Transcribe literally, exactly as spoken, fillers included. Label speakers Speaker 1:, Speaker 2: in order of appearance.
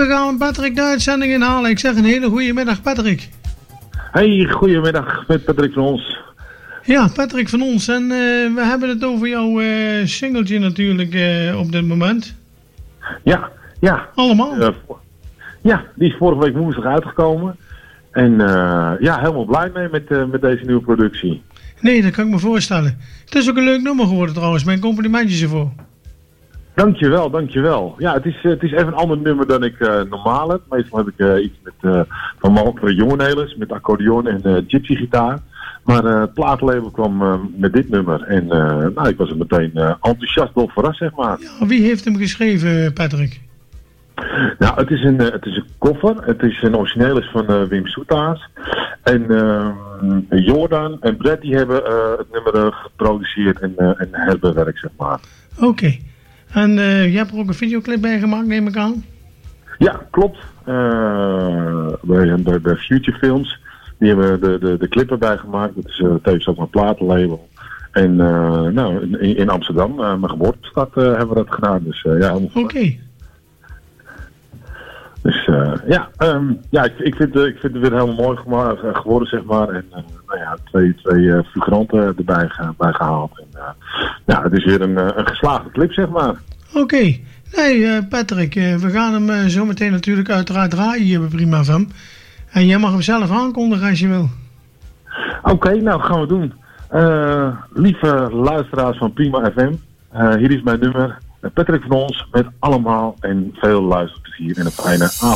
Speaker 1: we gaan Patrick de uitzending inhalen. Ik zeg een hele goede middag, Patrick.
Speaker 2: Hey, goedemiddag met Patrick van ons.
Speaker 1: Ja, Patrick van ons. En uh, we hebben het over jouw uh, singeltje natuurlijk uh, op dit moment.
Speaker 2: Ja, ja.
Speaker 1: Allemaal?
Speaker 2: Uh, ja, die is vorige week woensdag uitgekomen. En uh, ja, helemaal blij mee met, uh, met deze nieuwe productie.
Speaker 1: Nee, dat kan ik me voorstellen. Het is ook een leuk nummer geworden trouwens. Mijn complimentjes ervoor.
Speaker 2: Dankjewel, dankjewel. Ja, het is, uh, het is even een ander nummer dan ik uh, normaal heb. Meestal heb ik uh, iets met, uh, van Malcolm Jongenelis met accordeon en uh, gypsy gitaar. Maar uh, het plaatlabel kwam uh, met dit nummer. En uh, nou, ik was er meteen uh, enthousiast door verrast, zeg maar.
Speaker 1: Ja, wie heeft hem geschreven, Patrick?
Speaker 2: Nou, het is een, uh, het is een koffer. Het is een origineel is van uh, Wim Soetaars. En uh, Jordan en Brett die hebben uh, het nummer uh, geproduceerd en, uh, en herbewerkt, zeg maar.
Speaker 1: Oké. Okay. En uh, je hebt er ook een videoclip bij gemaakt, neem ik aan?
Speaker 2: Ja, klopt. Uh, bij, bij, bij Future Films. Die hebben de, de, de clip erbij gemaakt. Dat is uh, tevens ook een platenlabel. En uh, nou, in, in Amsterdam, uh, mijn geboortestad, uh, hebben we dat gedaan. Dus uh, ja,
Speaker 1: Oké. Okay.
Speaker 2: Dus uh, ja, um, ja ik, ik, vind, uh, ik vind het weer helemaal mooi gemaakt, uh, geworden, zeg maar. En uh, nou ja, twee, twee uh, figuranten erbij ge, bij gehaald. En, uh, ja, het is weer een, uh, een geslaagde clip, zeg maar.
Speaker 1: Oké. Okay. Nee, uh, Patrick, uh, we gaan hem uh, zo meteen natuurlijk uiteraard draaien hier bij Prima F M. En jij mag hem zelf aankondigen als je wil.
Speaker 2: Oké, okay, nou gaan we doen. Uh, lieve luisteraars van Prima F M, uh, hier is mijn nummer. Patrick van ons met allemaal en veel luisterplezier en een fijne avond.